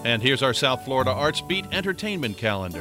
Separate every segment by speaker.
Speaker 1: And here's our South Florida Arts Beat entertainment calendar.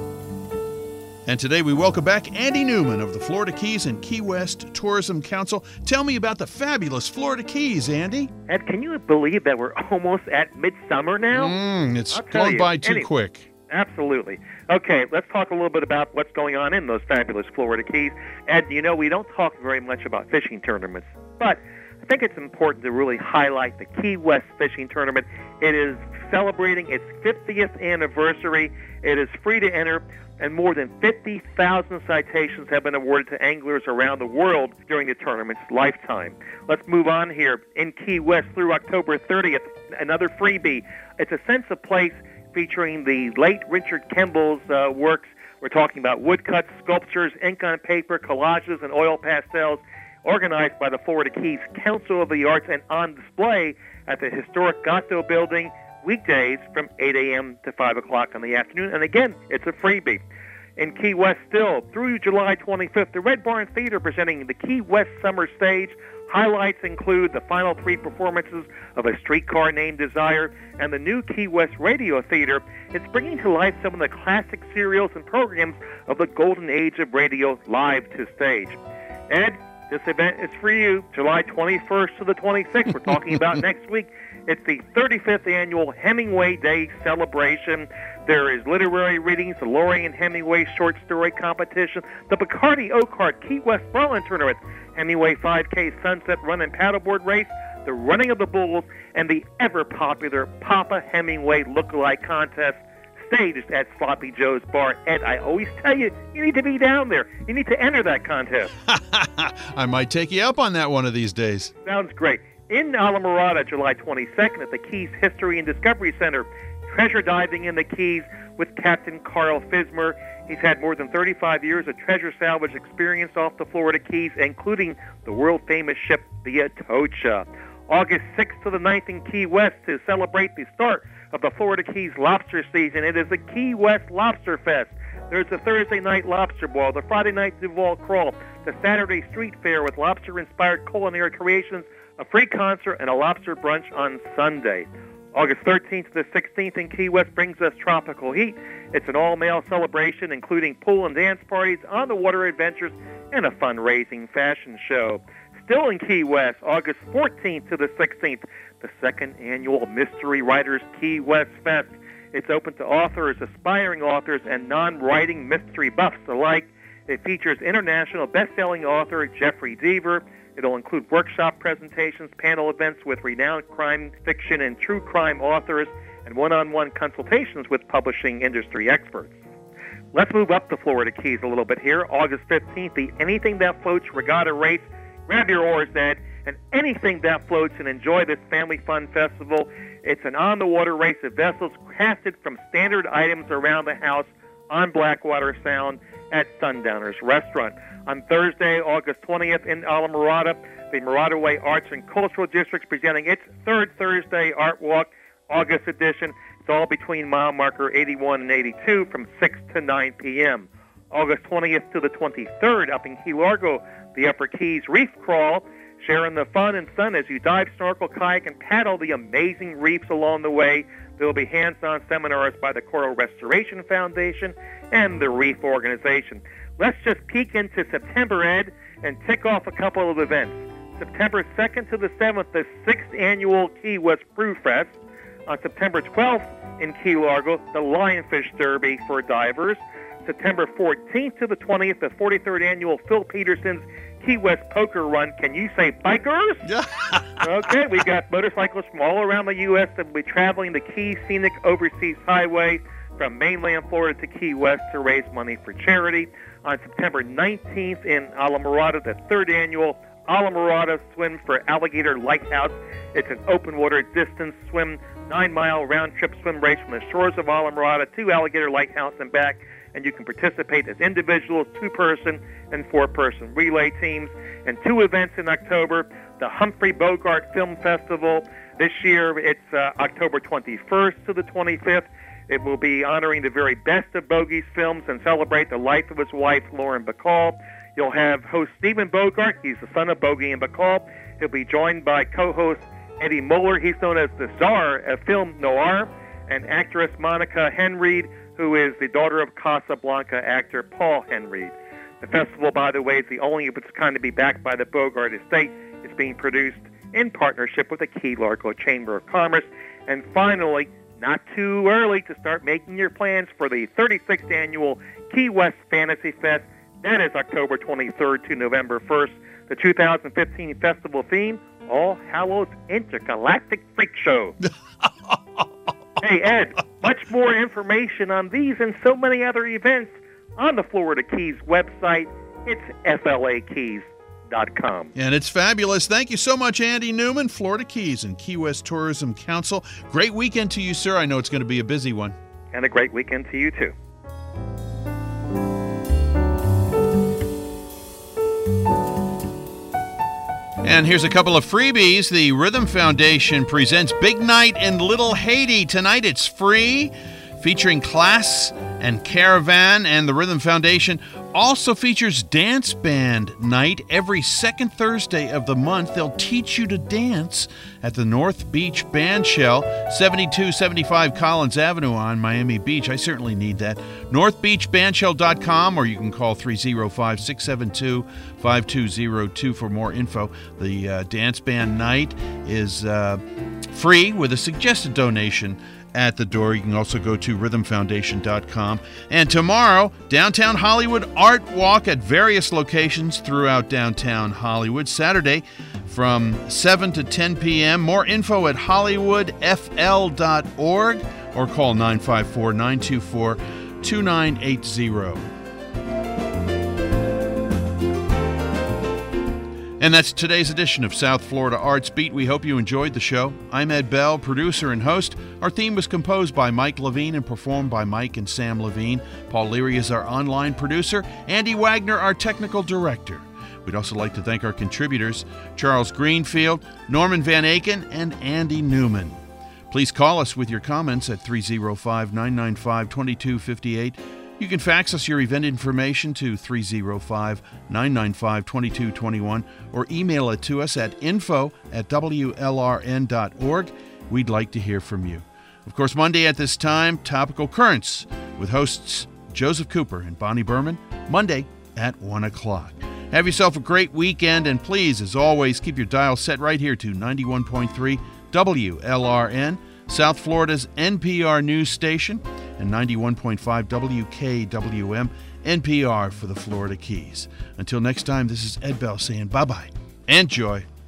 Speaker 1: And today we welcome back Andy Newman of the Florida Keys and Key West Tourism Council. Tell me about the fabulous Florida Keys, Andy.
Speaker 2: Ed, can you believe that we're almost at midsummer now?
Speaker 1: It's going by too quick.
Speaker 2: Absolutely. Okay, let's talk a little bit about what's going on in those fabulous Florida Keys. Ed, you know, we don't talk very much about fishing tournaments, but I think it's important to really highlight the Key West Fishing Tournament. It is celebrating its 50th anniversary. It is free to enter, and more than 50,000 citations have been awarded to anglers around the world during the tournament's lifetime. Let's move on here. In Key West through October 30th, another freebie. It's a sense of place featuring the late Richard Kimball's works. We're talking about woodcuts, sculptures, ink on paper, collages, and oil pastels, organized by the Florida Keys Council of the Arts and on display at the historic Gatto Building weekdays from 8 a.m. to 5 o'clock in the afternoon. And again, it's a freebie. In Key West still, through July 25th, the Red Barn Theater presenting the Key West Summer Stage. Highlights include the final 3 performances of A Streetcar Named Desire and the new Key West Radio Theater. It's bringing to life some of the classic serials and programs of the golden age of radio live to stage. Ed, this event is for you, July 21st to the 26th. We're talking about next week. It's the 35th annual Hemingway Day celebration. There is literary readings, the Lorraine Hemingway short story competition, the Bacardi Oakheart Key West Marlin Tournament, Hemingway 5K Sunset Run and Paddleboard Race, the Running of the Bulls, and the ever-popular Papa Hemingway Lookalike Contest staged at Sloppy Joe's Bar. Ed, I always tell you, you need to be down there. You need to enter that contest.
Speaker 1: I might take you up on that one of these days.
Speaker 2: Sounds great. In Alamorada, July 22nd, at the Keys History and Discovery Center, treasure diving in the Keys with Captain Carl Fismer. He's had more than 35 years of treasure salvage experience off the Florida Keys, including the world-famous ship, the Atocha. August 6th to the 9th in Key West to celebrate the start of the Florida Keys lobster season. It is the Key West Lobster Fest. There's a Thursday night lobster boil, the Friday night Duval crawl, the Saturday street fair with lobster-inspired culinary creations, a free concert, and a lobster brunch on Sunday. August 13th to the 16th in Key West brings us Tropical Heat. It's an all-male celebration including pool and dance parties, on-the-water adventures, and a fundraising fashion show. Still in Key West, August 14th to the 16th, the second annual Mystery Writers Key West Fest. It's open to authors, aspiring authors, and non-writing mystery buffs alike. It features international best-selling author Jeffrey Deaver. It'll include workshop presentations, panel events with renowned crime fiction and true crime authors, and one-on-one consultations with publishing industry experts. Let's move up the Florida Keys a little bit here. August 15th, the Anything That Floats Regatta Race. Grab your oars, Ed, and anything that floats, and enjoy this family fun festival. It's an on-the-water race of vessels crafted from standard items around the house on Blackwater Sound at Sundowners Restaurant. On Thursday, August 20th in Alamorada, the Mirada Way Arts and Cultural District presenting its third Thursday Art Walk, August edition. It's all between mile marker 81 and 82 from 6 to 9 p.m. August 20th to the 23rd up in Key Largo, the Upper Keys Reef Crawl, sharing the fun and sun as you dive, snorkel, kayak, and paddle the amazing reefs along the way. There will be hands-on seminars by the Coral Restoration Foundation and the Reef Organization. Let's just peek into September, Ed, and tick off a couple of events. September 2nd to the 7th, the 6th annual Key West Brew Fest. On September 12th in Key Largo, the Lionfish Derby for divers. September 14th to the 20th, the 43rd annual Phil Peterson's Key West Poker Run. Can you say bikers? Okay, we got motorcyclists from all around the U.S. that will be traveling the Key Scenic Overseas Highway from mainland Florida to Key West to raise money for charity. On September 19th in Alamorada, the 3rd annual Alamorada Swim for Alligator Lighthouse. It's an open water distance swim, 9-mile round-trip swim race from the shores of Alamorada to Alligator Lighthouse and back. And you can participate as individuals, 2-person and 4-person relay teams. And 2 events in October, the Humphrey Bogart Film Festival. This year it's October 21st to the 25th. It will be honoring the very best of Bogey's films and celebrate the life of his wife, Lauren Bacall. You'll have host Stephen Bogart. He's the son of Bogey and Bacall. He'll be joined by co-host Eddie Muller. He's known as the czar of film noir. and actress Monica Henreid, who is the daughter of Casablanca actor Paul Henreid. The festival, by the way, is the only of its kind to be backed by the Bogart Estate. It's being produced in partnership with the Key Largo Chamber of Commerce. And finally, not too early to start making your plans for the 36th annual Key West Fantasy Fest. That is October 23rd to November 1st. The 2015 festival theme, All Hallows Intergalactic Freak Show. Hey, Ed, much more information on these and so many other events on the Florida Keys website. It's flakeys.com.
Speaker 1: And it's fabulous. Thank you so much, Andy Newman, Florida Keys and Key West Tourism Council. Great weekend to you, sir. I know it's going to be a busy one.
Speaker 2: And a great weekend to you, too.
Speaker 1: And here's a couple of freebies. The Rhythm Foundation presents Big Night in Little Haiti. Tonight it's free, featuring Class and Caravan. And the Rhythm Foundation also features Dance Band Night every second Thursday of the month. They'll teach you to dance at the North Beach Band Shell, 7275 Collins Avenue on Miami Beach. I certainly need that. NorthBeachBandshell.com, or you can call 305-672-5202 for more info. The Dance Band Night is free with a suggested donation at the door. You can also go to rhythmfoundation.com. And tomorrow, Downtown Hollywood Art Walk at various locations throughout downtown Hollywood. Saturday from 7 to 10 p.m. More info at hollywoodfl.org or call 954-924-2980. And that's today's edition of South Florida Arts Beat. We hope you enjoyed the show. I'm Ed Bell, producer and host. Our theme was composed by Mike Levine and performed by Mike and Sam Levine. Paul Leary is our online producer. Andy Wagner, our technical director. We'd also like to thank our contributors, Charles Greenfield, Norman Van Aken, and Andy Newman. Please call us with your comments at 305-995-2258. You can fax us your event information to 305-995-2221 or email it to us at info@wlrn.org. We'd like to hear from you. Of course, Monday at this time, Topical Currents with hosts Joseph Cooper and Bonnie Berman, Monday at 1 o'clock. Have yourself a great weekend, and please, as always, keep your dial set right here to 91.3 WLRN, South Florida's NPR news station, and 91.5 WKWM, NPR for the Florida Keys. Until next time, this is Ed Bell saying bye-bye and joy.